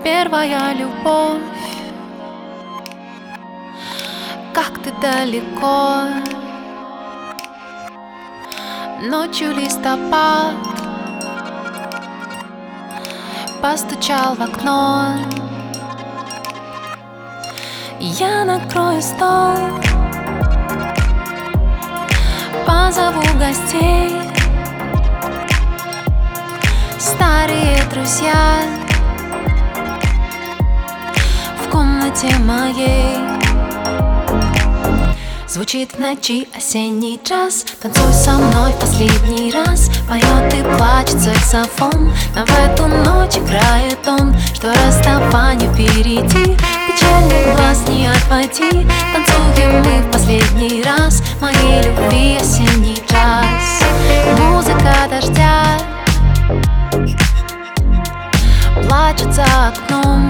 первая любовь. Как ты далеко. Ночью листопад постучал в окно. Я накрою стол, позову гостей, старые друзья в комнате моей. Звучит в ночи осенний джаз. Танцуй со мной в последний раз. Поет и плачет саксофон. Но в эту ночь играет он, что расставание впереди. Печальный глаз не отводи. Танцуем мы в последний раз. Моей любви осенний джаз. Музыка дождя плачет за окном.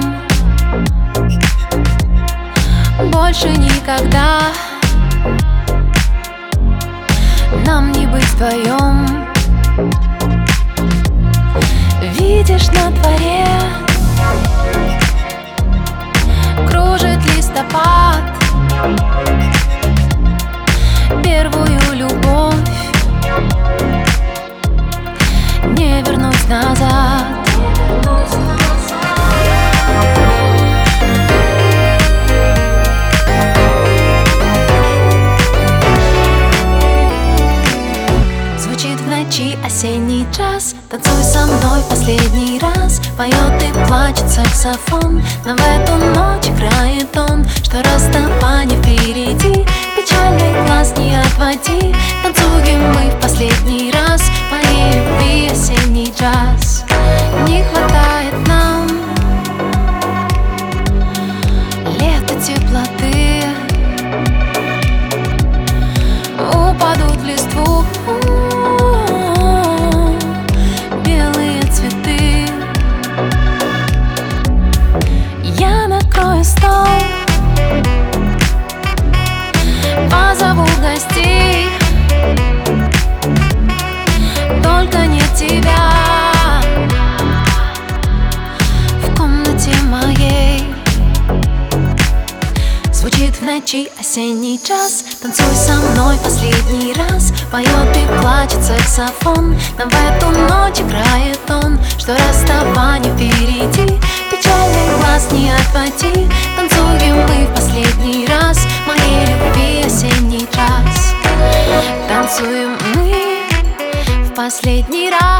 Больше никогда нам не быть вдвоем. Видишь, на дворе кружит листопад. Первую любовь не вернуть назад. Осенний джаз. Танцуй со мной в последний раз. Поет и плачет саксофон. Но в эту ночь играет он, что расставание впереди. Печальный глаз не отводи. Танцуем мы в последний раз. Моей любви осенний джаз. Не хватает нам лета теплоты. Упадут в листву стол, позову гостей, только не тебя в комнате моей. Звучит в ночи осенний джаз. Танцуй со мной последний раз. Поет и плачет саксофон. Нам в эту ночь играет он, что расставание впереди. Печальный глаз не отводи. Танцуем мы в последний раз. Моей любви осенний джаз. Танцуем мы в последний раз.